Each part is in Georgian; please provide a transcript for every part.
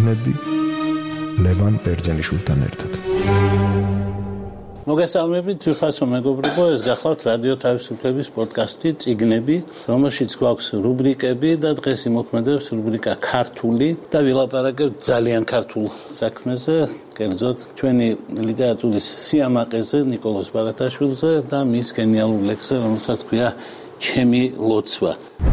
ციგნები ლევან ბერძენიშვილთან ერთად. მოგესალმებით, თვითფასო მეგობრებო, ეს გახლავთ რადიო თავისუფლების პოდკასტი წიგნები, რომელშიც გვაქვს რუბრიკები და დღეს იმოქმედებს რუბრიკა ქართული და ვილაპარაკებთ ძალიან ქართულ საქმეზე, კერძოდ ჩვენი ლიტერატურის სიამაყეზე, ნიკოლოზ ბარათაშვილზე და მის გენიალურ ლექსზე, რომელსაც ქვია ჩემი ლოცვა.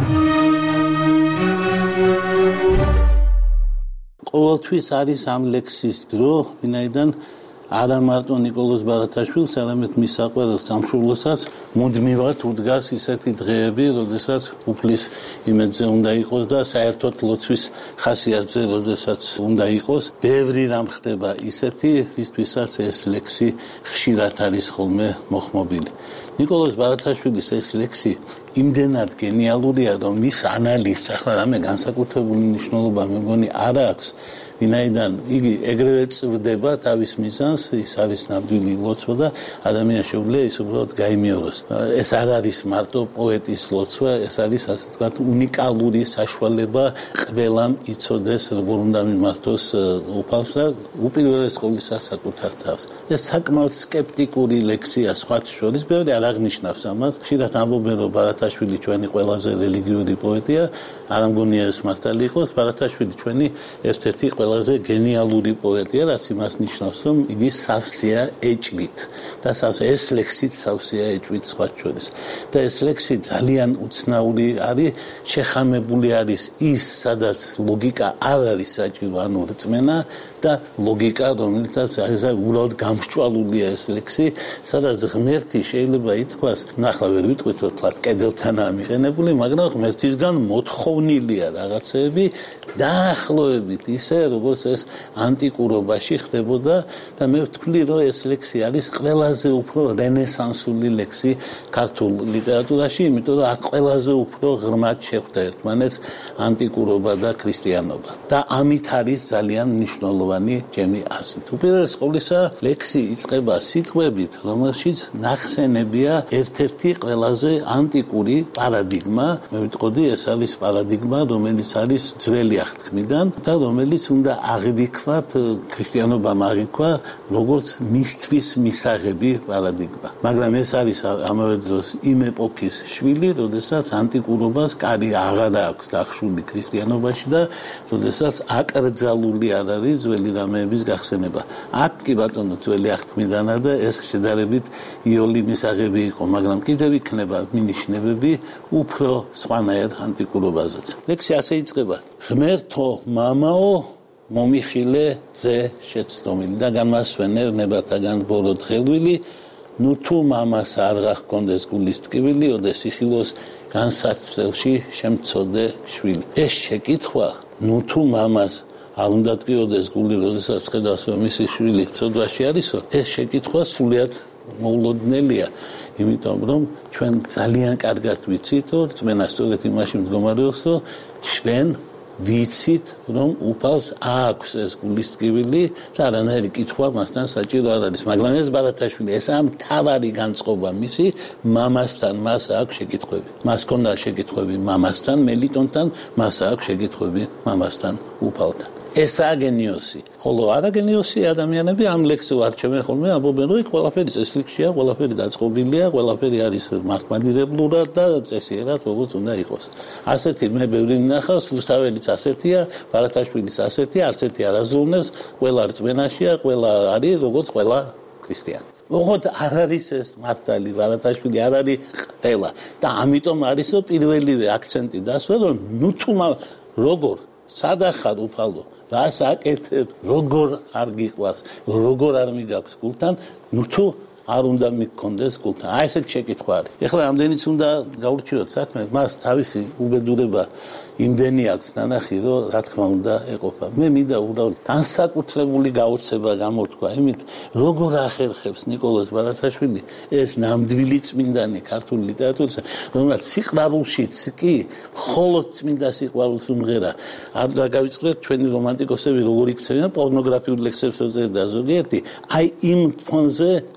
ყოველთვის არის ამ ლექსის დრო, ვინაიდან არა მარტო ნიკოლოზ ბარათაშვილს, არამედ მის საყვარელ სამშობლოსაც მუდმივად უდგას ისეთი დღეები, როდესაც უფლის იმედზე უნდა იყოს და საერთოდ ლოცვის ხასიათზე, როდესაც უნდა იყოს. ბევრი რამ ხდება ისეთი, ვისთვისაც ეს ლექსი ხშირად არის ხოლმე მოხმობილი. ნიკოლოზ ბარათაშვილის ეს ლექსი იმდენად გენიალურია, რომ მის ანალიზს ახლა რამე განსაკუთრებული მნიშვნელობა მე მგონი არ აქვს, ვინაიდან იგი ეგრევე წვრდება თავის მიზანს, ის არის ნამდვილი ლოცვა და ადამიანს შეუძლია ის უბრალოდ გაიმიოროს. ეს არ არის მარტო პოეტის ლოცვა, ეს არის ასე ვთქვათ უნიკალური საშუალება ყველამ იცოდეს როგორ უნდა მიმართოს უფალს და უპირველეს ყოვლისა საკუთარ თავს. ეს საკმაოდ სკეპტიკური ლექსია სხვათა შორის, ბევრი არ აღნიშნავს ამას. ხშირად ამბობენ, რომ ბარათაშვილი ჩვენი ყველაზე რელიგიური პოეტია, არ მგონია ეს მართალი იყოს. ბარათაშვილი ჩვენი ერთ-ერთი ყველაზე გენიალური პოეტია, რაც იმას ნიშნავს, რომ იგი სავსეა ეჭვით და ეს ლექსიც სავსეა ეჭვით სხვათა შორის. და ეს ლექსი ძალიან უცნაური არის, შეხამებული არის ის, სადაც ლოგიკა არ არის საჭირო, ანუ რწმენა და ლოგიკა, რომელთაც არის უბრალოდ გამსჭვალულია ეს ლექსი, სადაც ღმერთი შეიძლება ითქვას, ნახლა ვერ ვიტყვით, რომ თლათ კედელთანაა მიყენებული, მაგრამ ღმერთისგან მოთხოვნილია რაღაცეები დაახლოებით ისე, როგორც ეს ანტიკურობაში ხდებოდა და მე ვთვლი, რომ ეს ლექსი არის ყველაზე უფრო რენესანსული ლექსი ქართულ ლიტერატურაში, იმიტომ რომ აქ ყველაზე უფრო ღრმად შეხვდა ერთმანეთს ანტიკურობა და ქრისტიანობა. და ამით არის ძალიან მნიშვნელოვანი ჩემი აზრით. უპირველეს ყოვლისა, ლექსი იწყება სიტყვებით, რომელშიც ნახსენებია ერთ-ერთი ყველაზე ანტიკური პარადიგმა. მე ვიტყოდი, ეს არის პარადიგმა, რომელიც არის ძველი აღთქმიდან და რომელიც უნდა აღიქვათ ქრისტიანობამ აღიქვა როგორც მისთვის მისაღები პარადიგმა. მაგრამ ეს არის ამავე დროს იმ ეპოქის შვილი, როდესაც ანტიკურობას კარი აღარ აქვს დახშული ქრისტიანობაში და როდესაც აკრძალული არ არის ძველი რამეების გახსენება. აქ კი ბატონო ძველი აღთქმიდანა და ეს შედარებით იოლი მისაღები იყო, მაგრამ კიდევ იქნება მინიშნებები უფრო სხვანაირ ანტიკურობაზეც. ლექსი ასე იწყება: ღმერთო მამაო მომიხილე ზე შეცდომილი და გამასვენე ნებათაგან ბორო დღელვილი, ნუ თუ მამას არ გახონდეს გულის ტკივილი, ოდეს იხილოს განსაცდელში შემწოდე შვილი. ეს შეკითხვა, ნუ თუ მამას არ უნდა ტკივოდეს გული, როდესაც ხედავს, რომ მისი შვილი ცოდვაში არისო, ეს შეკითხვა სულიად მოულოდნელია, იმიტომ რომ ჩვენ ძალიან კარგად ვიცით, რომ რწმენა სწორედ იმაში მდგომარეობს, რომ ჩვენ ვიცით, რომ უფალს აქვს ეს გულის ტკივილი და არანაირი კითხვა მასთან საჭირო არ არის. მაგრამ ეს ბარათაშვილი, ეს მთავარი განწყობა მისი, მამასთან მას აქვს შეკითხვები. მას ჰქონდა შეკითხვები მამასთან, მელიტონთან, მას აქვს შეკითხვები მამასთან, უფალთან. ესაა გენიოსი. ხოლო არაგენიოსი ადამიანები ამ ლექსს ვარჩევენ ხოლმე, ამბობენ, რომ ყველაფერი წესრიგშია, ყველაფერი დაწყობილია, ყველაფერი არის მართლმადიდებლურად და წესიერად როგორც უნდა იყოს. ასეთი მე ბევრი ვნახავს, რუსთაველიც ასეთია, ბარათაშვილიც ასეთია, არც ერთი არ აზროვნებს, ყველა რწმენაშია, ყველა არის როგორც ყველა ქრისტიანი. ოღონდ არ არის ეს მართალი, ბარათაშვილი არ არის ყველა და ამიტომ არის რომ პირველივე აქცენტი დასვა, რომ ნუ თუ როგორ სადახარ უფალო, რას აკეთებ, როგორ არ გიყვარს, როგორ არ მიგაქვს გულთან, ნუ თუ არ უნდა მიგქონდეს გულთან. აი ესეთ შეკითხვა არის. ეხლა ამდენიც უნდა გაურჩიოთ საქმე, მას თავისი უბედურება იმდენი აქვს ნანახი, რომ რა თქმა უნდა ეყოფა. მე მინდა უბრალოდ განსაკუთრებული გაოცება გამოთქვა იმით, როგორ ახერხებს ნიკოლოზ ბარათაშვილი ეს ნამდვილი წმინდანი ქართული ლიტერატურისა, რომელსაც სიყვარულშიც კი მხოლოდ წმინდა სიყვარულს უმღერა. არ დაგავიწყდეთ ჩვენი რომანტიკოსები როგორ იქცევიან პორნოგრაფიულ ლექსებს წერდა ზოგიერთი, აი იმ ფონზე რა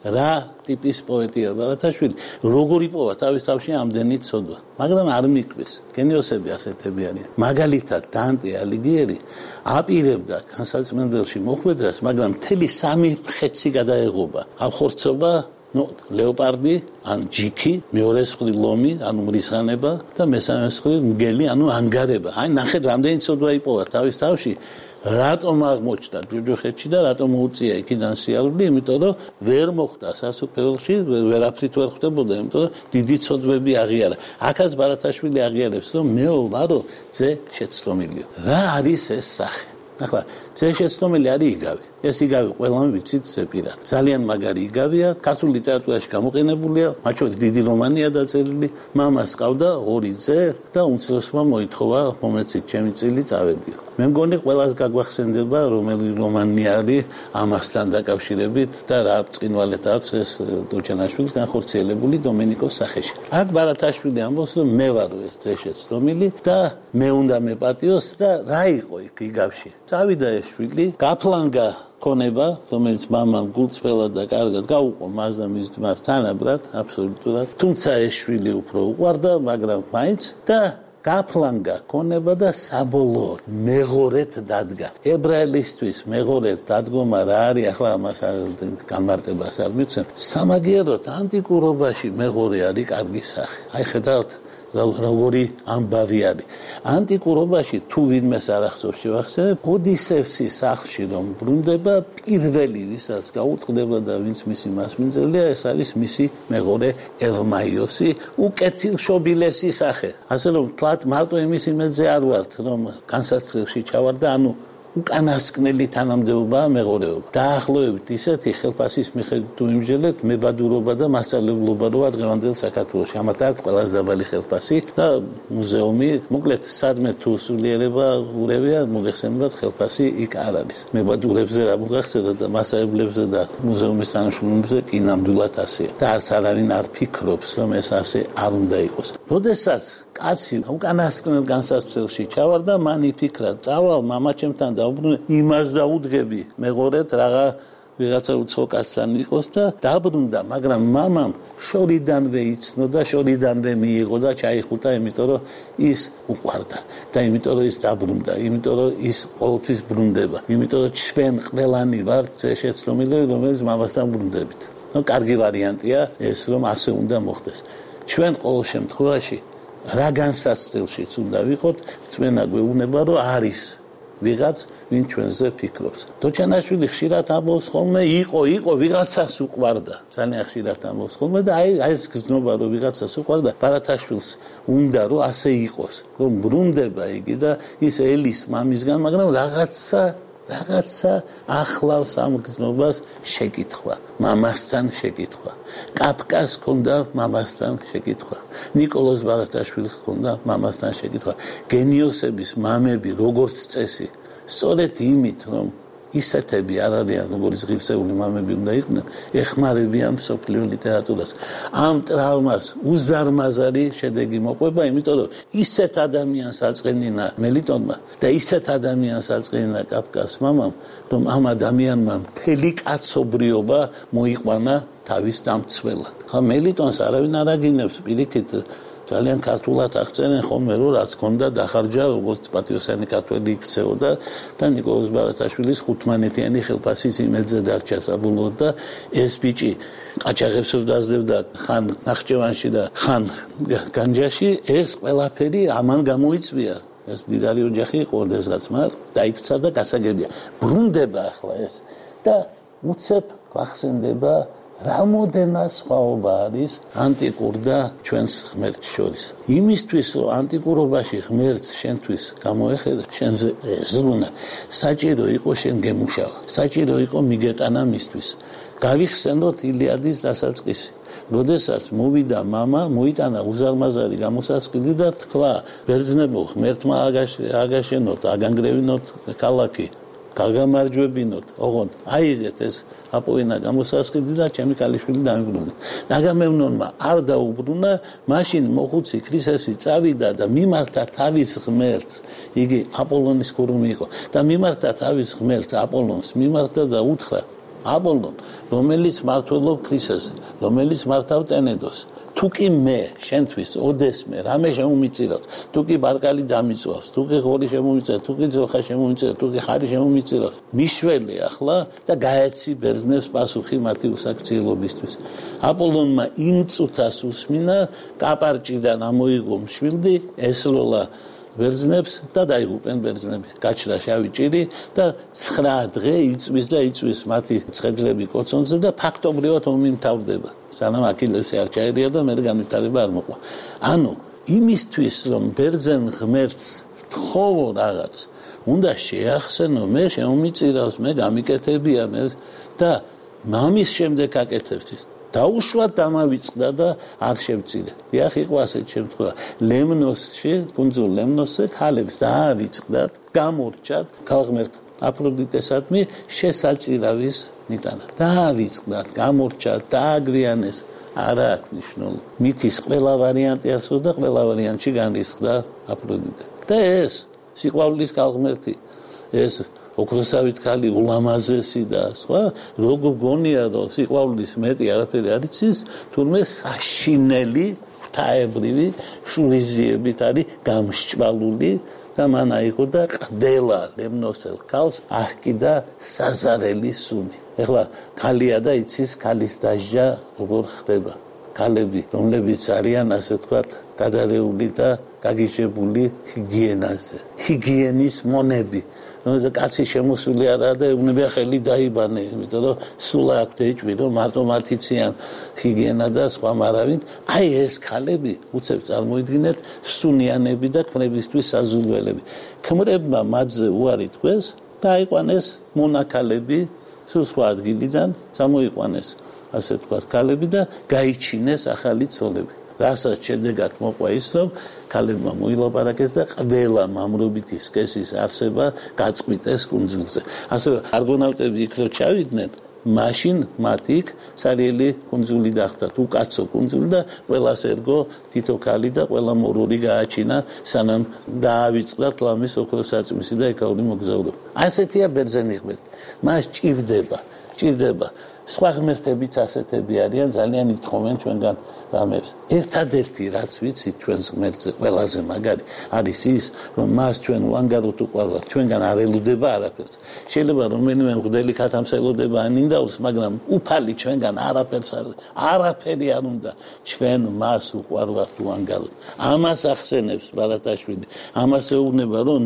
ტიპის პოეტია ბარათაშვილი, როგორი პოვა თავის თავში ამდენი ცოდვა. მაგრამ არ მიკვეს. გენიოსები ასეთები არიან. მაგალითად, დანტე ალიგიერი აპირებდა განსაცმენდელში მოხვედრას, მაგრამ მთელი 3 მხეცი გადაეღობა. ახორცობა ლეოპარდი, ან ჯიქი, მეორე მხრივ ლომი, ანუ მრისხანება და მესამე მხრივ მგელი, ანუ ანგარება. აი ნახეთ, რამდენი ცოდვა იპოვა თავის თავში. რატომ აღმოჩნდა ჯოჯოხეთში და რატომ მოუწია იქიდან სიარული? იმიტომ რომ ვერ მოხვდა სასუფეველში, ვერაფრით ვერ ხვდებოდა, იმიტომ რომ დიდი ცოდვები აღიარა. აქაც ბარათაშვილი აღიარებს, რომ მე ვარო ძე შეცდომილიო. რა არის ეს სახე? ახლა ძე შეცდომილი არის იგავი. ეს იგავი ყველამ ვიცით ზეპირად. ძალიან მაგარი იგავია, ქართულ ლიტერატურაში გამოყენებულია, მათ შორის დიდი რომანია დაწერილი. მამას ყავდა 2 ძე და უმცროსმა მოითხოვა, მომეცით ჩემი წილი წავედიო. მე მგონი ყველას გაგვახსენდება, რომელი რომანი არის ამასთან დაკავშირებით და რა ბრწყინვალეთ აქვს ეს დოჩანაშვილის განხორციელებული დომენიკოს სახეში. აქ ბარათაშვილი ამბობს, რომ მე ვარო ეს ძე შეცდომილი და მე უნდა მეპატიოს და რა იყო იქ იგავში. წავიდა ეს შვილი, გაფლანგა ქონება, რომელიც მამამ გულწრფელად და კარგად გაუყო მას და მის ძმას თანაბრად, აბსოლუტურად. თუმცა ეს შვილი უფრო უყვარდა, მაგრამ მაინც და გაფლანგა ქონება და საბოლოოდ მეღორეთ დადგა. ებრაელისთვის მეღორეთ დადგომა რა არის? ახლა ამას განმარტებას არ მიცემ. სამაგიეროდ ანტიკურობაში მეღორე არის კარგი სახე. აი ხედავთ როგორი ამბავი არის. ანტიკურობაში თუ ვინმეს არ ახსოვს შევახსენებ, ოდისევსის სახლში რომ ბრუნდება, პირველი ვისაც გაუტყდება და ვინც მისი მასმინძელია, ეს არის მისი მეღორე ელმაიოსი, უკეთილშობილესი სახე. ასე რომ თლათ მარტო იმის იმედზე არ ვართ, რომ განსაცდელში ჩავარ და ანუ უკანასკნელი თანამდებობაა მეღორეობა. დაახლოებით ისეთი ხელფასის მიხედვით თუ იმჟელეთ, მებადურობა და მასწავლებლობა როა დღევანდელ საქართველოში. ამათ აქვს ყველაზე დაბალი ხელფასი და მუზეუმი, მოკლედ სადმე თუ სულიერება ურევია, მოგეხსენებათ ხელფასი იქ არ არის. მებადურებზე რა მოგახსენებთ და მასწავლებლებზე და მუზეუმის თანამშრომლებზე კი ნამდვილად ასეა. და არც არავინ არ ფიქრობს, რომ ეს ასე არ უნდა იყოს. როდესაც კაცი უკანასკნელ განსაცდელში ჩავარ და მან იფიქრა, წავალ მამაჩემთან იმას დაუდგები მეღორეთ რაღა ვიღაცა უცხო კაცთან იყოს და დაბრუნდა, მაგრამ მამამ შორიდანვე იცნო და შორიდანვე მიიღო და ჩაიხუტა, იმიტომ რომ ის უყვარდა და იმიტომ რომ ის დაბრუნდა, იმიტომ რომ ის ყოველთვის ბრუნდება, იმიტომ რომ ჩვენ ყველანი ვართ შეცდომილები, რომელიც მამასთან ბრუნდებით. კარგი ვარიანტია ეს, რომ ასე უნდა მოხდეს. ჩვენ ყოველ შემთხვევაში რა განსაცდელშიც უნდა ვიყოთ, რწმენა გვეუბნება, რომ არის ვიღაც ვინ ჩვენზე ფიქრობს. დოჩანაშვილი ხშირად ამბობს ხოლმე იყო ვიღაცას უყვარდა. ძალიან ხშირად ამბობს ხოლმე და აი ეს გრძნობა რომ ვიღაცას უყვარდა, ბარათაშვილს უნდა რომ ასე იყოს, რომ ბრუნდება იგი და ის ელის მამისგან, მაგრამ რაღაცა ახლავს ამ გრძნობას შეკითხვა, მამასთან შეკითხვა. კაფკას ჰქონდა მამასთან შეკითხვა. ნიკოლოზ ბარათაშვილს ჰქონდა მამასთან შეკითხვა. გენიოსების მამები როგორც წესი, სწორედ იმით, რომ ისეთები არ არიან, როგორც ღირსეული მამები უნდა იყვნენ, ეხმარებიან მსოფლიო ლიტერატურას. ამ ტრავმას უზარმაზარი შედეგი მოყვება, იმიტომ რომ ისეთ ადამიანს აწყენინა მელიტონმა და ისეთ ადამიანს აწყენინა კაფკას მამამ, რომ ამ ადამიანმა მთელი კაცობრიობა მოიყვანა თავის დამცველად. ხა მელიტონს არავინ არ აგინებს, პირიქით ძალიან ქართულად აღწერენ ხოლმე, რომ რაც ჰქონდა დახარჯა, როგორც პატიოსანი ქართველი იქცეოდა და ნიკოლოზ ბარათაშვილის 15-იანი ხელფასის იმედზე დარჩა საბოლოოდ და ეს ბიჭი ყაჩაღებს რო დაძლებდა ხან ნახჭევანში და ხან განჯაში, ეს ყველაფერი ამან გამოიწვია. ეს მდიდარი ოჯახი იყო ოდესღაც, დაიქცა და გასაგებია. ბრუნდება ახლა ეს და უცებ გვახსენდება რამოდენა სხვაობა არის ანტიკურ და ჩვენს ღმერთს შორის. იმისთვის, რომ ანტიკურობაში ღმერთს შენთვის გამოეხედა, შენზე ეზრუნა, საჭირო იყო შენ გემუშავა, საჭირო იყო მიგეტანა მისთვის. გავიხსენოთ ილიადის დასაწყისი. როდესაც მოვიდა მამა, მოიტანა უზარმაზარი გამოსასყიდი და თქვა, ბერძნებო, ღმერთმა აგაშენოთ, აგანგრევინოთ ქალაქი. გაგამარჯვებინოთ, ოღონდ აიღეთ ეს აპოვინა გამოსასყიდი და ჩემი ქალიშვილი დამიბრუნა. ნაგამევნონმა არ დაუბრუნა, მაშინ მოხუცი ქრისესი წავიდა და მიმართა თავის ღმერთს, იგი აპოლონის ქურუმი იყო და მიმართა თავის ღმერთს აპოლონს მიმართა და უთხრა, აპოლონ, რომელიც მართლობ ქრისეს, რომელიც მართავ ტენედოს. თუ კი მე შენთვის ოდესმე რამე შემომიწირავს, თუ კი ბარკალი დამიწვავს, თუ კი ღორი შემომიწირავს, თუ კი ძოხა შემომიწირავს, თუ კი ხარი შემომიწირავს, მიშველი ახლა და გაეცი ბერძნებს პასუხი მათი უსაქციელობისთვის. აპოლონმა იმ წუთას უსმინა, კაპარჭიდან ამოიღო მშვილდი, ესროლა ბერძნებს და დაიღუპენ ბერძნები. გაჩნდა შავი ჭირი და 9 დღე იწვის და იწვის მათი ცხედლები კოცონზე და ფაქტობრივად ომი მთავრდება. სანამ აქილევსი არ ჩაერია და მე განვითარება არ მოყვა. ანუ იმისთვის რომ ბერძენ ღმერთს თხოვო რაღაც, უნდა შეახსენო მე შემომიწირავს, მე გამიკეთებია მე და მამის შემდეგ აკეთებს. დაუშვათ დამავიწყდა და არ შევწირე. დიახ, იყო ასეთ შემთხვევა. ლემნოსში, კუნძულ ლემნოსზე ქალებს დაავიწყდათ, გამორჩათ ქალღმერთ აფროდიტესადმი შესაწირავის მიტანა. დაავიწყდათ, გამორჩათ, დააგვიანეს. არა აქვს მნიშვნელობა. მითის ყველა ვარიანტი არსებობდა, ყველა ვარიანტში განრისხდა აფროდიტე. და ეს სიყვარულის ქალღმერთი, ეს ოქროსავით ქალი ულამაზესი და სხვა, როგორ გონია რომ სიყვარულის მეტი არაფერი არ იცის, თურმე საშინელი, ღვთაებრივი შურიზიებით არის გამსჭვალული და მან აიღო და ყდელა ლემნოსელ ქალს აჰკიდა საზარელი სუნი. ეხლა ქალია და იცის ქალის დასჯა როგორ ხდება. ქალები, რომლებიც არიან ასე ვთქვათ, გადარეული და გაგიჟებული ჰიგიენაზე, ჰიგიენის მონები. და კაცი შემოსული არაა და ეუბნება ხელი დაიბანე, იმიტომ რომ სულ აქვთ ეჭვი, რომ მარტო მათიციან ჰიგიენა და სხვა მარავინ. აი ეს ქალები უცებ წარმოიდგინეთ სუნიანები და ქმნებისთვის საზულველები. ქმრებმა მათზე უარი თქვეს და აიყვანეს მონაქალები სულ სხვა ადგილიდან, წამოიყვანეს ასე ვთქვათ ქალები და გაიჩინეს ახალი ცოლები. რასაც შედეგად მოყვა ის, რომ ქალებმა მოილაპარაკეს და ყველა მამრობითი სქესის არსება გაწყვიტეს კუნძულზე. ასევე არგონავტები იქ რო ჩავიდნენ, მაშინ მათ იქ სარიელი კუნძული დახვდათ, უკაცო კუნძული და ყველას ერგო თითო ქალი და ყველა მორორი გააჩინა, სანამ დაავიწყდათ ლამის ოქროსაწმისი და ეკაური მოგზაურობა. ასეთია ბერძენი ღმერთი. მას ჭირდება. სხვა ღმერთებიც ასეთები არიან, ძალიან ითხოვენ ჩვენგან რამებს. ერთადერთი რაც ვიცით ჩვენს ღმერთზე ყველაზე მაგარი არის ის, რომ მას ჩვენ უანგაროთ უყვარვართ, ჩვენგან არ ელოდება არაფერს. შეიძლება რომელიმე მღვდელი ქათამსელოდება ანინდაურს, მაგრამ უფალი ჩვენგან არაფერი არ უნდა. ჩვენ მას უყვარვართ უანგაროთ. ამას ახსენებს ბარათაშვილი. ამას ეუბნება, რომ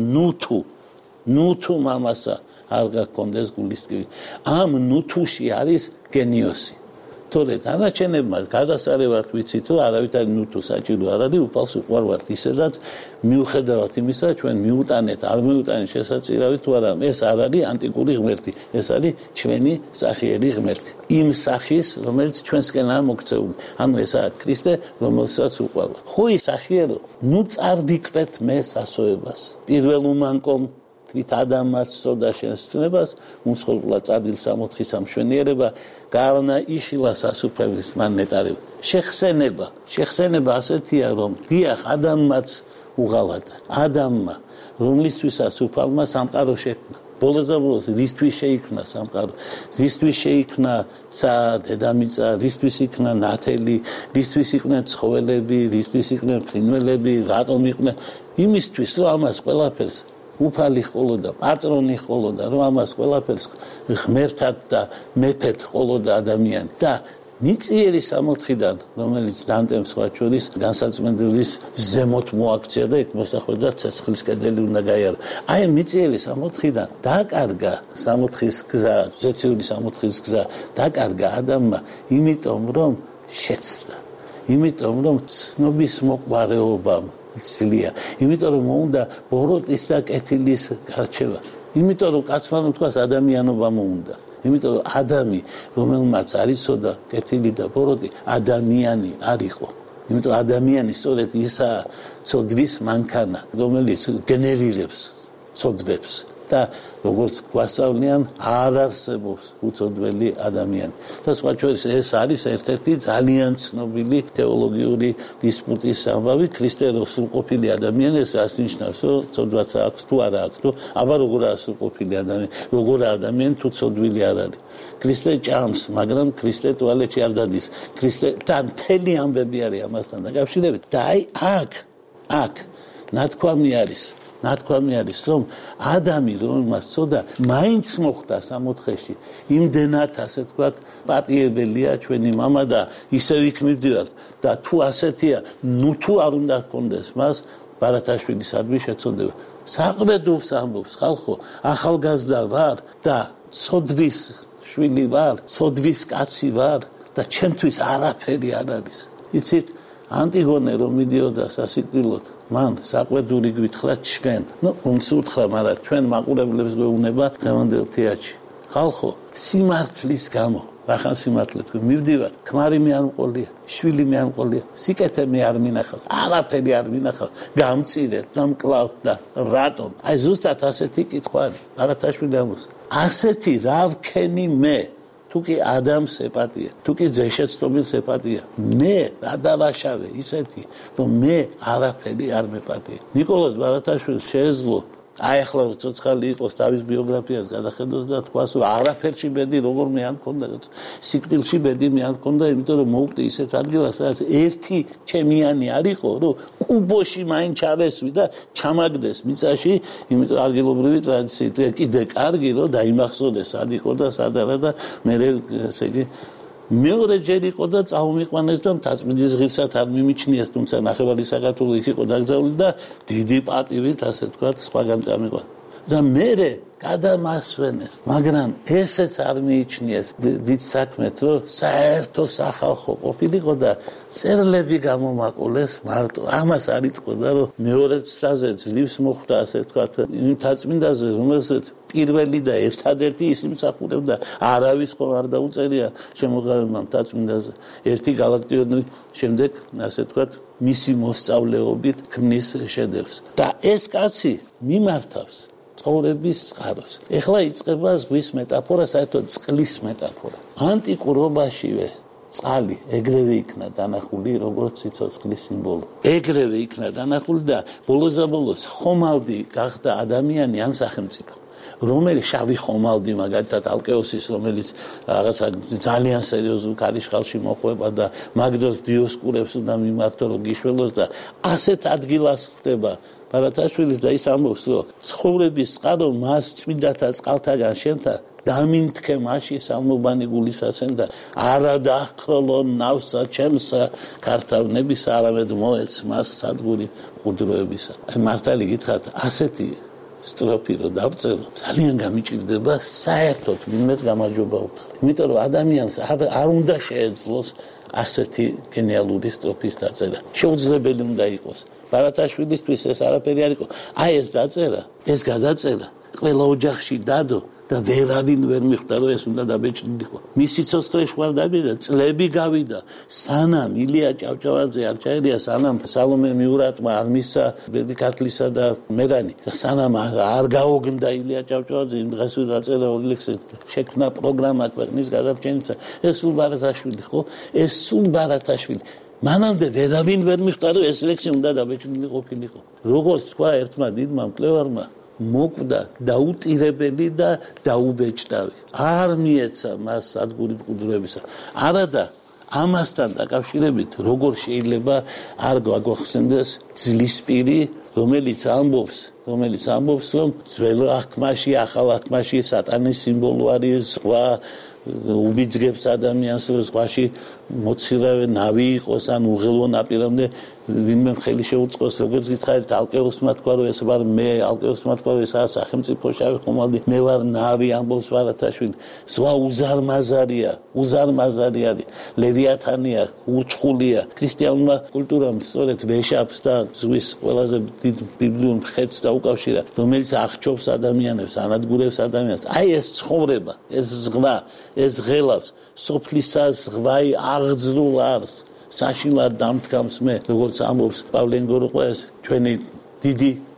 ნუთუ მამასა არ გაქონდეს გულისტკივი. ამ ნუთუში არის გენიოსი. თორე დანარჩენებმა გადასარევად ვიცით, რომ არავითარი ნუთუ საჭირო არ არის, უფალს უყვარვართ ისედაც მიუხედავად იმისა, ჩვენ მიუტანეთ, არ მიუტანეთ შესაწირავი თუ არა, ეს არ არის ანტიკური ღმერთი, ეს არის ჩვენი სახიერი ღმერთი. იმ სახის, რომელიც ჩვენსკენაა მოქცეული. ანუ ესაა ქრისტე, რომელსაც უყვარვართ. ხო ის სახიერო, ნუ წარდიკვეთ მე სასოებას. პირველ უმანკომ თვით ადამიანს სწორდა შენს ცნებას, უმსხოლპლა წადილ სამოთხის ამშვენიერება, გაავნა იხილა სასუფევის მან ნეტარება. შეხსენება ასეთია, რომ დიახ ადამიანს უღალატა. ადამიანმა, რომლისთვისაც უფალმა სამყარო შექმნა. ბოლოს და ბოლოს რისთვის შეიქმნა სამყარო? რისთვის შეიქმნა დედამიწა, რისთვის იქნა ნათელი, რისთვის იყვნენ ცხოველები, რისთვის იყვნენ ფრინველები, რატომ იყვნენ? იმისთვის, რომ ამას ყველაფერს უფალი ყოლოდა, პატრონი ყოლოდა, რომ ამას ყველაფერს ღმერთად და მეფედ ყოლოდა ადამიანი. და მიწიერი სამოთხიდან, რომელიც დანტემ სხვა შორის განსაწმენდლის ზემოთ მოაქცია და იქ მოსახვედრად ცეცხლის კედელი უნდა გაიარო. აი მიწიერი სამოთხიდან დაკარგა სამოთხის გზა, ზეციური სამოთხის გზა დაკარგა ადამიანმა, იმიტომ რომ შეცდა, იმიტომ რომ ცნობის მოყვარეობამ ცლია, იმიტომ რომ უნდა ბოროტის და კეთილის გარჩევა, იმიტომ რომ კაცმა თქვას ადამიანობა მოუნდა, იმიტომ რომ ადამი, რომელმაც არ იცოდა კეთილი და ბოროტი, ადამიანი არ იყო. იმიტომ ადამიანი სწორედ ისაა ცოდვის მანქანა, რომელიც გენერირებს ცოდვებს. და როგორც გვასწავლიან არ არსებობს უწოდველი ადამიანი. და სხვა შორის ეს არის ერთ-ერთი ძალიან ცნობილი თეოლოგიური დისპუტის ამბავი ქრისტე რო სრულყოფილი ადამიანი ეს რას ნიშნავს რომ ცოდვაც აქვს თუ არა აქვს თუ აბა როგორაა სრულყოფილი ადამიანი როგორაა ადამიანი თუ ცოდვილი არ არის ქრისტე ჭამს მაგრამ ქრისტე ტუალეტში არ დადის ქრისტე და მთელი ამბები არის ამასთან დაკავშირებით და აი აქ ნათქვამი არის რომ ადამი რომელმაც ცოდა მაინც მოხდა სამოთხეში იმდენად ასე ვთქვათ პატიებელია ჩვენი мама და ისევ იქ მივდივართ და თუ ასეთია ნუ თუ არ უნდა გქონდეს მას ბარათაშვილისადმი შეწოდება საყბედულს ამბობს ხალხო ახალგაზრდა ვარ და ცოდვის შვილი ვარ ცოდვის კაცი ვარ და ჩემთვის არაფერი არ არის იცით ანტიგონე რომ მიდიოდა სასიკვდილოდ მან საყვედური გვითხრა ჩვენ ნუ უნდა უთხრა მაგრამ ჩვენ მაყურებლებს გვეუბნება დღევანდელ თეატრში ხალხო სიმართლის გამო რახან სიმართლე თქვი მივდივარ ქმარი მე არ მყოლია შვილი მე არ მყოლია სიკეთე მე არ მინახავ არაფერი არ მინახავ გამწირეთ და მკლავთ და რატომ აი ზუსტად ასეთი კითხვა არის ბარათაშვილი ამბობს ასეთი რა ვქენი მე თუკი ადამიანს ეპათია თუკი ძეშეცნობილს ეპათია მე რა დავაშავე ისეთი რომ მე არაფერი არ მეპათია ნიკოლოზ ბარათაშვილს შეეძლო აი ახლა ცოცხალი იყოს თავის ბიოგრაფიას გადახედოს და თქვას რომ არაფერში ბედი როგორ მე არ მქონდა სიკვდილში ბედი მე არ მქონდა იმიტომ რომ მოვკვდი ისეთ ადგილას სადაც ერთი ჩემიანი არ იყო რომ კუბოში მაინც ჩავესვი და ჩამაგდეს მიწაში იმიტომ ადგილობრივი ტრადიციით კიდე კარგი რომ დაიმახსოდეს სად იყო და სად არა და მე ესე იგი მეორე ჯერ იყო და წაუმიყვანეს და მთაწმინდის ღირსად არ მიმიჩნიეს თუმცა ნახევარი საქართველო იქ იყო დაკრძალული და დიდი პატივით ასე თქვა სხვაგან წამიყვანა და მე გადამასვენეს მაგრამ ესეც არ მიიჩნიეს დიდ საქმეთ რომ საერთო სახალხო ყოფილიყო და წერლები გამომაყოლეს მარტო ამას არ იტყოდა რომ მეორე ცრაზე ძლივს მოხვდა ასე თქვა იმ თაწმინდაზე რომელსაც პირველი და ერთადერთი ის იმსახურებდა არავის ხო არ დაუწერია შემოღავებამ თაწმინდაზე ერთი გალაქტიონი შემდეგ ასე თქვა მისი მოსწავლეობით ქმნის შედევრს და ეს კაცი მიმართავს ცხოვრების წყაროს. ეხლა იწყება ზღვის მეტაფორა, საერთოდ წყლის მეტაფორა. ანტიკურობაშივე წყალი ეგრევე იქნა დანახული, როგორც სიცოცხლის სიმბოლო. ეგრევე იქნა დანახული და ბოლოს ხომალდი გახდა ადამიანი ან სახელმწიფო. რომელიც შავი ხომალდი მაგალითად ალკეოსის რომელიც რაღაცა ძალიან სერიოზულ ქარიშხალში მოხვება და მაგდროს დიოსკურებს უნდა მიმართო რომ გიშველოს და ასეთ ადგილას ხდება ბარათაშვილის და ის ამბობს რომ ცხოვრების წყარო მას წმინდათა წყალთაგან შენთა დამინთქე მასში სამობანი გულისაცენ და არა დახროლო ნავსა ჩემსა ქართავნებისა არამედ მოეც მას სადგური ყუდროებისა აი მართალი გითხრათ ასეთი სტროფი რო დავწერო ძალიან გამიჭირდება საერთოდ ვინმეც გამარჯობა უთხრა იმიტომ რომ ადამიანს არ უნდა შეეძლოს ასეთი გენიალური სტროფის დაწერა შეუძლებელი უნდა იყოს ბარათაშვილისთვის ეს არაფერი არ იყო აი ეს დაწერა ეს გადაწერა ყველა ოჯახში დადო და ვერავინ ვერ მიხვდა რომ ეს უნდა დაბეჭდილიყო მის სიცოცხლეში ვარ დაბეჭდა წლები გავიდა სანამ ილია ჭავჭავაძე არ ჩაერია სანამ სალომე მიურატმა არ მისცა ბედიკათლისა და მერანი და სანამ არ გაოგნდა ილია ჭავჭავაძე იმ დღეს დაწერა ლექსი შექმნა პროგრამა ქვეყნის გადარჩენისა ეს სულ ბარათაშვილი ხო ეს სულ ბარათაშვილი მანამდე ვერავინ ვერ მიხვდა რომ ეს ლექსი უნდა დაბეჭდილი ყოფილიყო როგორც თქვა ერთმა დიდმა მკვლევარმა მოკვდა დაუტირებელი და დაუბეჭდავი არ მიეცა მას სადგური მყუდროებისა არადა ამასთან დაკავშირებით როგორ შეიძლება არ გვახსენდეს ძლისპირი რომელიც ამბობს რომ ძველ აღქმაში ახალ აღქმაში სატანის სიმბოლო არის სხვა უბიძგებს ადამიანს რომ ზღვაში მოცილავე ნავი იყოს ან უღელო ნაპირამდე ვინმე ხელი შეუწყოს როგორც გითხარით ალკეოსმა თქვა რომ ეს ვარ მე ალკეოსმა თქვა რომ ესაა სახელმწიფო შავი ხომალდი მე ვარ ნავი ამბობს ბარათაშვილი ზღვა უზარმაზარია ლევიათანია უჩხულია ქრისტიანულმა კულტურამ სწორედ ვეშაპს და ზღვის ყველაზე დიდ ბიბლიურ მხედს დაუკავშირა რომელიც აღჭობს ადამიანებს ანადგურებს ადამიანს აი ეს ცხოვრება ეს ზღვა ეს ღელავს სოფლისა ზღვაი აღძრულ არს საშინლად დამთქამს მე როგორც ამბობს პავლენ გოროყვეს ჩვენი დიდი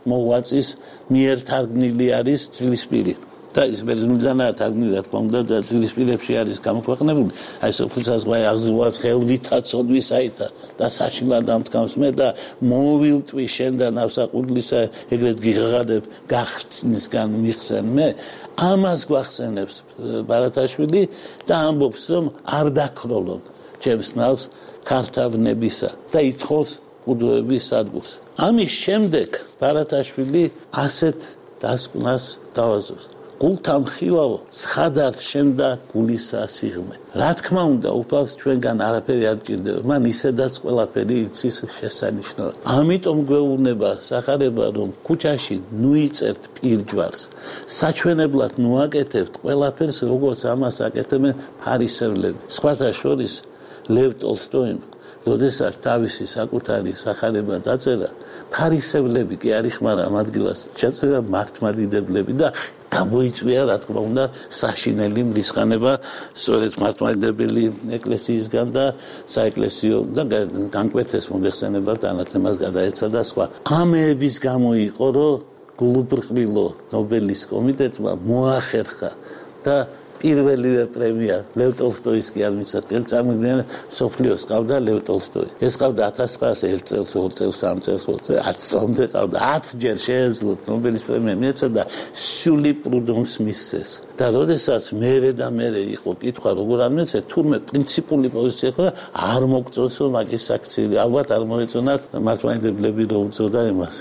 მოღვაწის მიერ თარგმნილი არის წლისპირი. და ის ბერძნულიდანაა თარგმნილი, რა თქმა უნდა, და წლისპირებში არის გამოქვეყნებული. აი სოფლისა ზღვაი აღზრდას ხელვითა ცოდვისაითა და საშინლად ამთქავს მე და მოვილტვი შენ და ნავსაყუდლისა ეგრეთ გიღაღადებ გახსნისგან მიხსენ მე. ამას გვახსენებს ბარათაშვილი და ამბობს რომ არ დაქროლონ ჩემს ნავს ქართავნებისა და ითხოვს კუდროების სადგურს. ამის შემდეგ ბარათაშვილი ასეთ დასკვნას დავაზრდებს. გულთა მხილავო ცხადარ შენდა გულისა სიღრმე. რა თქმა უნდა, უფალს ჩვენგან არაფერი არ ჭირდება. მან ისედაც ყველაფერი იცის შესანიშნავად. ამიტომ გვეუბნება სახარება, რომ ქუჩაში ნუიწერთ პირჯვარს. საჩვენებლად ნუაკეთებთ ყველაფერს, როგორც ამას აკეთებენ ფარისევლები. სხვათა შორის ლევ ტოლსტოიმ როდესაც თავისი საკუთარი სახარება დაწერა, ფარისევლები კი არ იხმარა ამ ადგილას, შეწერა მართლმადიდებლები და გამოიწვია, რა თქმა უნდა, საშინელი მრისხანება სწორედ მართლმადიდებელი ეკლესიისგან და საეკლესიო და განკვეთეს მოგეხსენებათ ანათემას გადაეცა და სხვა. ამეების გამო იყო, რომ გულუბრყვილო ნობელის კომიტეტმა მოახერხა და პირველივე პრემია ლევ ტოლსტოის კი არ მიცათ, წარმოგიდგენთ, სოფლიოს ყავდა ლევ ტოლსტოი. ეს ყავდა 1901 წელს, 2 წელს, 3 წელს, 4 წელს, 10 წლამდე ყავდა. 10 ჯერ შეეძლო ნობელის პრემია მიეცა და სული პრუდონს მისცეს. და როდესაც მერე იყო კითხვა როგორ არ მიეცა, თურმე პრინციპული პოზიცია იყო და არ მოგწონსო მაგის საქციელი. ალბათ არ მოეწონათ მართლმადიდებლები რო უწოდა იმას.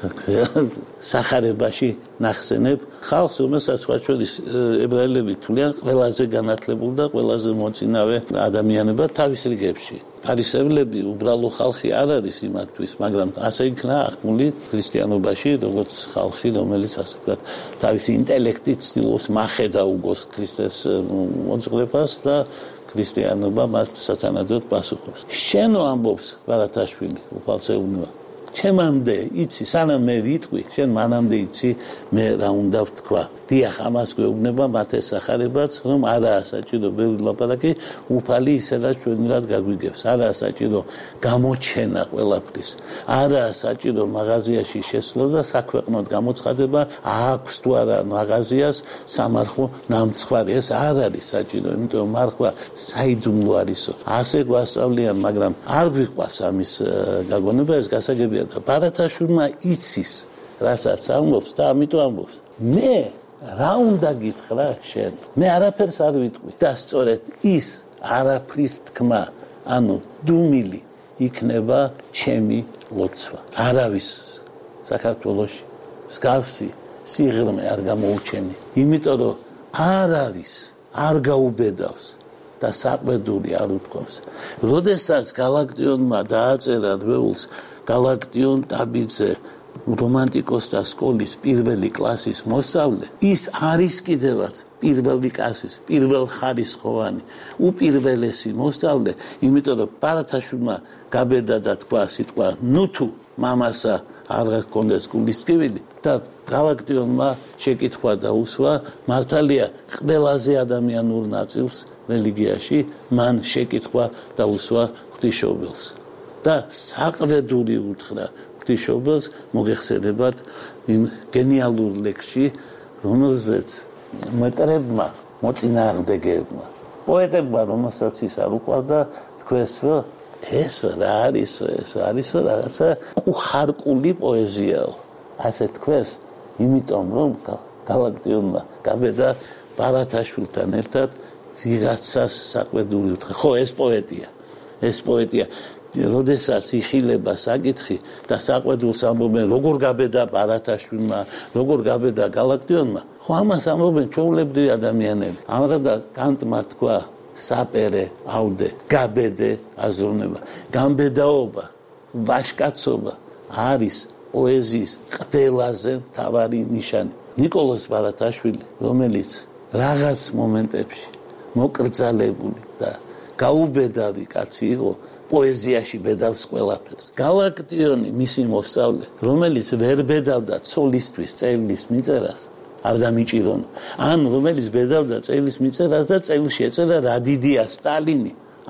სახარებაში ნახსენებ ხალხს, რომელსაც სხვა შორის ებრაელები თვლიან ყველაზე განათლებული და ყველაზე მოწინავე ადამიანებად თავის რიგებში. ფარისევლები უბრალო ხალხი არ არის იმათთვის, მაგრამ ასე იქნა აღქმული ქრისტიანობაში, როგორც ხალხი, რომელიც ასე ვთქვათ, თავისი ინტელექტით ცდილობს მახედა უგოს ქრისტეს მოძღვრებას და ქრისტიანობა მას სათანადოდ პასუხობს. შენო ამბობს ბარათაშვილი, უფალს ეუბნება. ჩემამდე იცი, სანამ მე ვიტყვი, შენ მანამდე იცი, მე რა უნდა ვთქვა. დიახ, ამას გვეუბნება მათ ეს სახარებაც, რომ არაა საჭირო ბევრი ლაპარაკი, უფალი ისედაც ჩვენურად გაგვიგებს. არაა საჭირო გამოჩენა ყველაფრის. არაა საჭირო მაღაზიაში შესვლა და საქვეყნოდ გამოცხადება, აქვს თუ არა მაღაზიას სამარხო ნამცხვარი. ეს არ არის საჭირო, იმიტომ მარხვა საიდუმლო არისო. ასე გვასწავლიან, მაგრამ არ გვიყვარს ამის გაგონება, ეს გასაგებია. ბარათაშვილმა იცის, რასაც ამბობს და ამიტომ ამბობს. მე რა უნდა გითხრა შენ? მე არაფერს არ ვიტყვი და სწორედ ის არაფრის თქმა, ანუ დუმილი იქნება ჩემი ლოცვა. არავის საქართველოში მსგავსი სიღრმე არ გამოუჩენი, იმიტომ რომ არავის არ გაუბედავს და საყვედური არ უთქვამს. როდესაც გალაქტიონმა დააწერა რვეულს გალაქტიონ ტაბიძე რომანტიკოსთა სკოლის პირველი კლასის მოსწავლე, ის არის კიდევაც პირველი კლასის, პირველხარისხოვანი, უპირველესი მოსწავლე, იმიტომ რომ ბარათაშვილმა გაბედა და თქვა სიტყვა ნუ თუ მამასა არ გქონდეს გულის ტკივილი და გალაქტიონმა შეკითხვა დაუსვა, მართალია ყველაზე ადამიანურ ნაწილს რელიგიაში მან შეკითხვა დაუსვა ღვთისმშობელს და საყვედური უთხრა ღვთისმშობელს, მოგეხსენებათ იმ გენიალურ ლექსში, რომელზეც მეტრებმა, მოწინააღმდეგეებმა, პოეტებმა, რომელსაც ის არ უყვარდა, თქვეს, რომ ეს რა არის, ეს არის რაღაცა ხარკული პოეზიაო. ასე თქვეს, იმიტომ რომ გალაქტიონმა გაბედა ბარათაშვილთან ერთად ვიღაცას საყვედური უთხრა. ხო, ეს პოეტია. ეს პოეტია. როდესაც იხილება საკითხი და საყვედურს ამბობენ, როგორ გაბედა ბარათაშვილმა, როგორ გაბედა გალაქტიონმა, ხო ამას ამბობენ ჩვეულებრივი ადამიანები. ამრადა კანტმა თქვა, საპერე ავდე, გაბედე აზროვნება. გამბედაობა, ვაჟკაცობა არის პოეზიის ყველაზე მთავარი ნიშანი. ნიკოლოზ ბარათაშვილი, რომელიც რაღაც მომენტებში მოკრძალებული და გაუბედავი კაცი იყო, პოეზიაში ბედავს ყველაფერს. გალაქტიონი მისი მოსწავლე, რომელიც ვერ ბედავდა ცოლისთვის წერილის მიწერას, არ დამიჭირონა. ან რომელიც ბედავდა წერილის მიწერას და წერილში ეწერა რა დიდია სტალინი,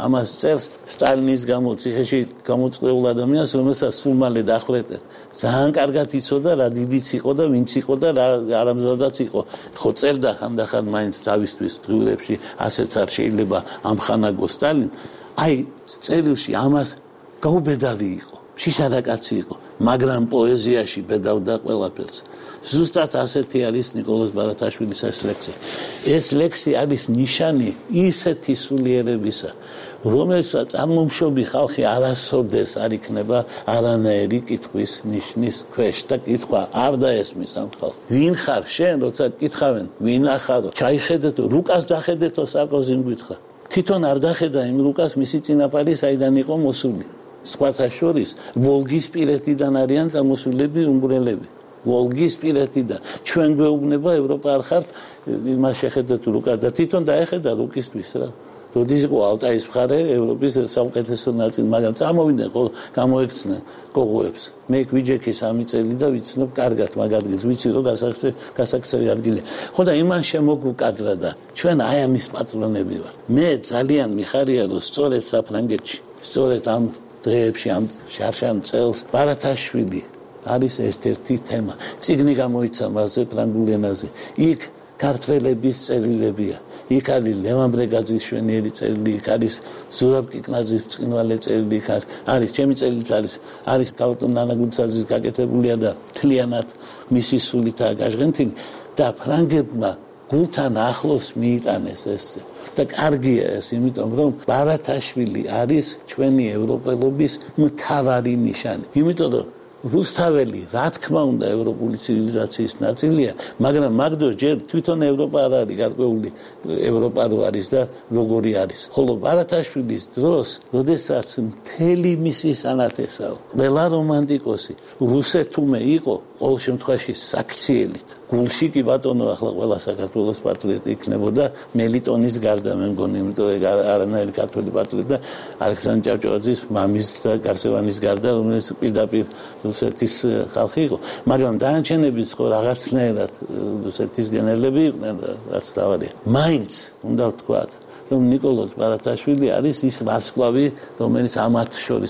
ამას წერს სტალინის გამო ციხეში გამოწყეულ ადამიანს, რომელსაც სულ მალე დახვრეტენ. ძალიან კარგად იცოდა რა დიდიც იყო და ვინც იყო და რა არამზადაც იყო. ხო წერდა ხანდახან მაინც თავისთვის დღიურებში, ასეც არ შეიძლება ამხანაგო სტალინი. აი წერილში ამას გაუბედავი იყო, შიშარაკაცი იყო, მაგრამ პოეზიაში ბედავდა ყველაფერს. ზუსტად ასეთი არის ნიკოლოზ ბარათაშვილის ეს ლექსი. ეს ლექსი არის ნიშანი ისეთი სულიერებისა, რომელსაც წარმომშობი ხალხი არასოდეს არ იქნება არანაირი კითხვის ნიშნის ქვეშ და კითხვა არ დაესმის ამ ხალხს. ვინ ხარ შენ, როცა კითხავენ, ვინ ახარო? ჩაიხედეთო, რუკას დახედეთო, სარკოზიმ გითხრა. თვითონ არ დახედა იმ რუკას მისი წინაპარი საიდან იყო მოსული. სხვათა შორის ვოლგის პირეთიდან არიან წამოსულები უნგრელები. ვოლგის პირეთიდან ჩვენ გვეუბნება ევროპა არ ხართ, იმას შეხედეთ რუკას და თვითონ დაეხედა რუკისთვის რა. როდის იყო ალტაის მხარე ევროპის საუკეთესო ნაწილი, მაგრამ წამოვიდნენ გამოექცნენ კოღოებს. მე გვიჯექი 3 წელი და ვიცნობ კარგად მაგ ადგილს, ვიცი რომ გასაქცევი ადგილია. ხო და იმან შემოგვკადრა და ჩვენ აი ამის პატრონები ვართ. მე ძალიან მიხარია რომ სწორედ საფრანგეთში, სწორედ ამ დღეებში, ამ შარშან წელს ბარათაშვილი არის ერთ-ერთი თემა. წიგნი გამოიცა მასზე ფრანგულ ენაზე. იქ ქართველების წერილებია. იქ არის ლევან ბრეგაძის შვენიერი წერილი, იქ არის ზურაბ კიკნაძის ბრწყინვალე წერილი, იქ არის ჩემი წერილიც არის გაუტონ ნანაგუნცაძის გაკეთებულია და მთლიანად მისი სულითაა გაჟღენთილი და ფრანგებმა გულთან ახლოს მიიტანეს ეს და კარგია ეს, იმიტომ რომ ბარათაშვილი არის ჩვენი ევროპელობის მთავარი ნიშანი. იმიტომ რომ რუსთაველი რა თქმა უნდა ევროპული ცივილიზაციის ნაწილია, მაგრამ მაგდროს ჯერ თვითონ ევროპა არ არის გარკვეული ევროპა რო არის და როგორი არის. ხოლო ბარათაშვილის დროს, როდესაც მთელი მისი სანათესაო, ყველა რომანტიკოსი რუსეთუმე იყო, ყოველ შემთხვევაში საქციელით. გულში კი ბატონო ახლა ყველა საქართველოს პატრიოტი იქნებოდა მელიტონის გარდა, მე მგონი, იმიტომ არანაირი ქართველი პატრიოტი და ალექსანდრე ჭავჭავაძის მამის და გარსევანის გარდა, რომელიც პირდაპირ რუსეთის ხალხი იყო, მაგრამ დანარჩენებიც ხო რაღაცნაირად რუსეთის გენერლები იყვნენ, რაც თავადია. მაინც უნდა ვთქვათ, რომ ნიკოლოზ ბარათაშვილი არის ის ვარსკვლავი, რომელიც ამათ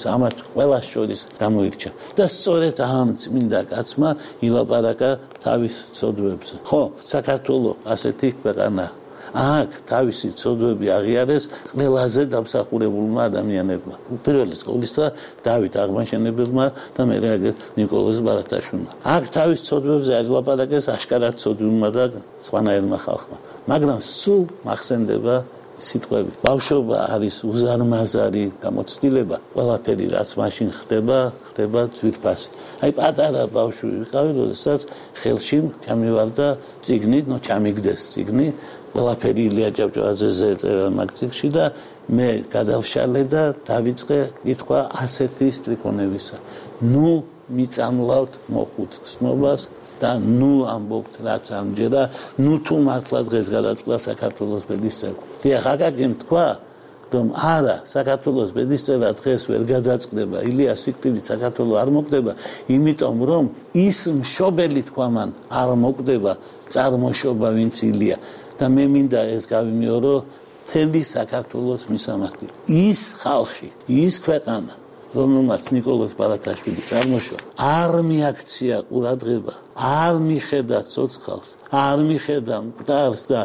ყველას შორის გამოირჩა. და სწორედ ამ წმინდა კაცმა ილაპარაკა თავის ცოდვებზე. ხო, საქართველოს ასეთი ქვეყანა. აქ თავისი ცოდვები აღიარეს ყველაზე დამსახურებულმა ადამიანებმა. უპირველეს ყოვლისა დავით აღმაშენებელმა და მე ნიკოლოზ ბარათაშვილმა. აქ თავის ცოდვებზე აღილაპარაკეს აშკარად ცოდვილმა და სხვანაირმა ხალხმა. მაგრამ სულ მახსენდება სიტყვები. ბავშვობა არის უზარმაზარი გამოცდილება, ყველაფერი რაც მაშინ ხდება ძვირფასი. აი პატარა ბავშვი ვიყავი, როდესაც ხელში ჩამივარდა წიგნი, ჩამიგდეს წიგნი, ყველაფერი ილია ჭავჭავაძეზე წერა მაგ წიგნში და მე გადავშალე და დავიწყე კითხვა ასეთი სტრიქონებისა. ნუ მიწამლავთ მოხუთ გზნობას და ნუ ამბობთ რაც ამჯერა, ნუ თუ მართლა დღეს გადაწყდა საქართველოს ბედისწერა. დიახ, აკაკიმ თქვა, რომ არა, საქართველოს ბედისწერა დღეს ვერ გადაწყდება, ილია სიკვდილით საქართველო არ მოკვდება, იმიტომ რომ ის მშობელი თქვა მან არ მოკვდება, წარმოშობა ვინც ილია. და მე მინდა ეს გავიმეორო მთელი საქართველოს მისამართი. ის ხალხი, ის ქვეყანა, რომელმაც ნიკოლოზ ბარათაშვილი წარმოშვა, არ მიაქცია ყურადღება, არ მიხედა ცოცხალს, არ მიხედა მკვდარს და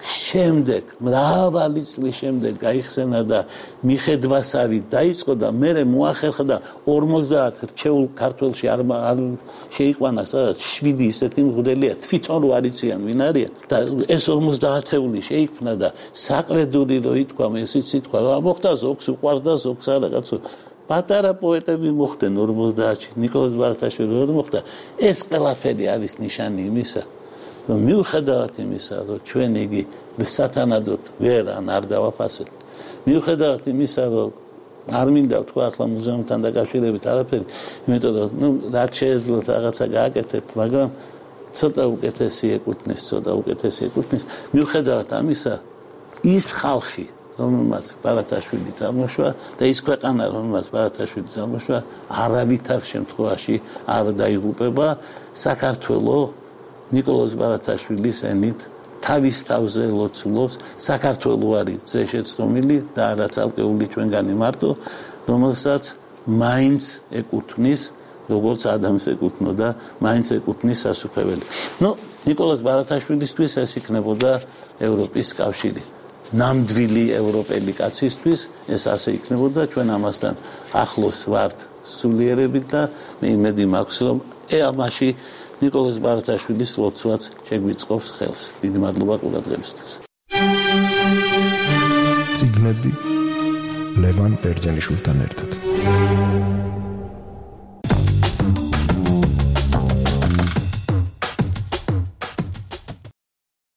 შემდეგ მრავალი წლის შემდეგ გაიხსენა და მიხედვასავი დაიწყო და მერე მოახერხა და 50 რჩეულ ქართველში არ შეიყვანა, სადაც 7 ისეთი მღვდელია, თვითონ რო არიციან ვინ არიან და ეს 50-ეული შეიქმნა და საყრედური რო ითქვა, ესიც ითქვა, რა მოხდა, ზოგს უყვარდა, ზოგს არა, კაცო. პატარა პოეტები მოხდნენ 50-ში, ნიკოლოზ ბარათაშვილი ვერ მოხდა. ეს ყველაფერი არის ნიშანი იმისა, რომ მიუხედავად იმისა, რომ ჩვენ იგი სათანადოდ ვერ არ დავაფასებთ, მიუხედავად იმისა, რომ არ მინდა ვთქვა ახლა მუზეუმთან დაკავშირებით არაფერი, იმიტომ რომ რაც შეეძლოთ რაღაცა გააკეთეთ, მაგრამ ცოტა უკეთესი ეკუთვნის, მიუხედავად ამისა, ის ხალხი, რომელმაც ბარათაშვილი წარმოშვა და ის ქვეყანა, რომელმაც ბარათაშვილი წარმოშვა, არავითარ შემთხვევაში არ დაიღუპება. საქართველო ნიკოლოზ ბარათაშვილის ენით თავის თავზე ლოცულობს საქართველო არის ზეშეცდომილი და არა ცალკეული ჩვენგანი მარტო რომელსაც მაინც ეკუთვნის როგორც ადამიანს ეკუთვნოდა მაინც ეკუთვნის სასუფეველი ნიკოლოზ ბარათაშვილისთვის ეს იქნებოდა ევროპის კავშირი ნამდვილი ევროპელი კაცისთვის ეს ასე იქნებოდა ჩვენ ამასთან ახლოს ვართ სულიერებით და მე იმედი მაქვს რომ ამაში ნიკოლოზ ბარათაშვილის ლოცვაც შეგვიწყობს ხელს დიდი მადლობა ყურადღებისთვის წიგნები ლევან ბერძენიშვილთან ერთად